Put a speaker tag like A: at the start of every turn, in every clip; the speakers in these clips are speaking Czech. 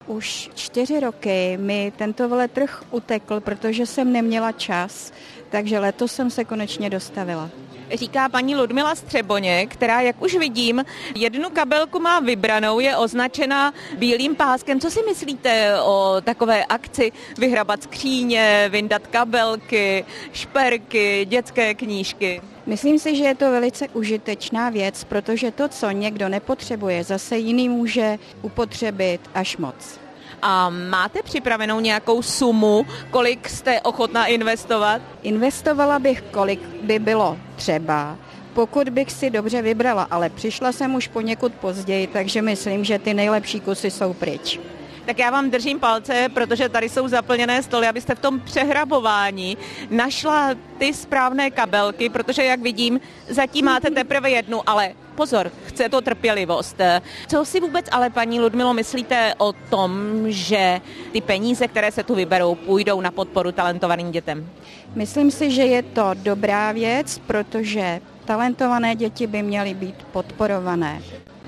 A: Už 4 roky mi tento veletrh utekl, protože jsem neměla čas, takže letos jsem se konečně dostavila.
B: Říká paní Ludmila Střeboně, která, jak už vidím, jednu kabelku má vybranou, je označena bílým páskem. Co si myslíte o takové akci vyhrabat skříně, vyndat kabelky, šperky, dětské knížky?
A: Myslím si, že je to velice užitečná věc, protože to, co někdo nepotřebuje, zase jiný může upotřebit až moc.
B: A máte připravenou nějakou sumu, kolik jste ochotná investovat?
A: Investovala bych, kolik by bylo třeba, pokud bych si dobře vybrala, ale přišla jsem už poněkud později, takže myslím, že ty nejlepší kusy jsou pryč.
B: Tak já vám držím palce, protože tady jsou zaplněné stoly, abyste v tom přehrabování našla ty správné kabelky, protože jak vidím, zatím máte teprve jednu, ale pozor, chce to trpělivost. Co si vůbec ale, paní Ludmilo, myslíte o tom, že ty peníze, které se tu vyberou, půjdou na podporu talentovaným dětem?
A: Myslím si, že je to dobrá věc, protože talentované děti by měly být podporované.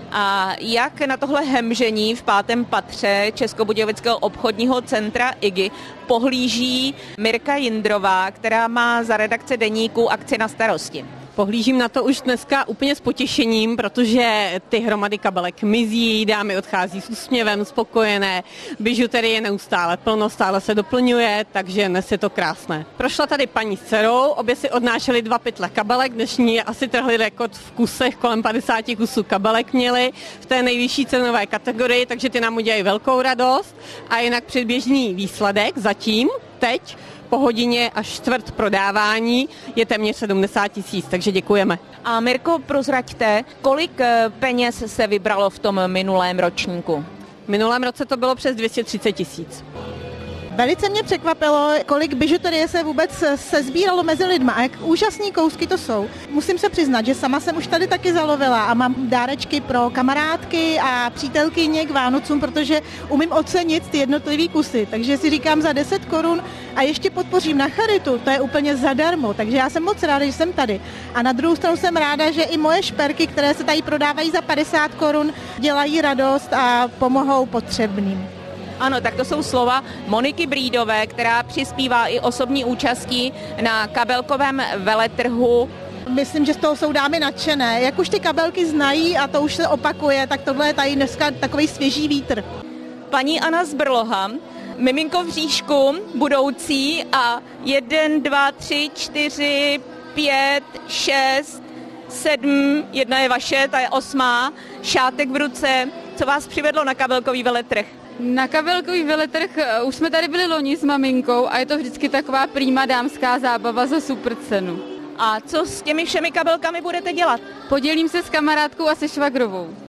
B: A jak na tohle hemžení v 5. patře Českobudějovického obchodního centra IGI pohlíží Mirka Jindrová, která má za redakce deníku akci na starosti?
C: Pohlížím na to už dneska úplně s potěšením, protože ty hromady kabelek mizí, dámy odchází s úsměvem, spokojené, bižuterie je neustále plno, stále se doplňuje, takže dnes je to krásné. Prošla tady paní s dcerou, obě si odnášely 2 pytle kabelek, dnešní asi trhli rekord v kusech, kolem 50 kusů kabelek měli v té nejvyšší cenové kategorii, takže ty nám udělají velkou radost a jinak předběžný výsledek zatím, teď, po hodině až čtvrt prodávání je téměř 70 000, takže děkujeme.
B: A Mirko, prozraďte, kolik peněz se vybralo v tom minulém ročníku?
C: V minulém roce to bylo přes 230 000.
D: Velice mě překvapilo, kolik bižuterie se vůbec sesbíralo mezi lidma a jak úžasný kousky to jsou. Musím se přiznat, že sama jsem už tady taky zalovila a mám dárečky pro kamarádky a přítelkyně k Vánocům, protože umím ocenit ty jednotlivý kusy. Takže si říkám za 10 korun a ještě podpořím na charitu, to je úplně zadarmo. Takže já jsem moc ráda, že jsem tady. A na druhou stranu jsem ráda, že i moje šperky, které se tady prodávají za 50 korun, dělají radost a pomohou potřebným.
B: Ano, tak to jsou slova Moniky Brídové, která přispívá i osobní účastí na kabelkovém veletrhu.
D: Myslím, že z toho jsou dámy nadšené. Jak už ty kabelky znají a to už se opakuje, tak tohle je tady dneska takový svěží vítr.
B: Paní Anna Zbrloha, miminko v říšku, budoucí a 1, 2, 3, 4, 5, 6, 7, jedna je vaše, ta je 8, šátek v ruce. Co vás přivedlo na kabelkový veletrh?
E: Na kabelkový veletrh už jsme tady byli loni s maminkou a je to vždycky taková prýma dámská zábava za super cenu.
B: A co s těmi všemi kabelkami budete dělat?
E: Podělím se s kamarádkou a se švagrovou.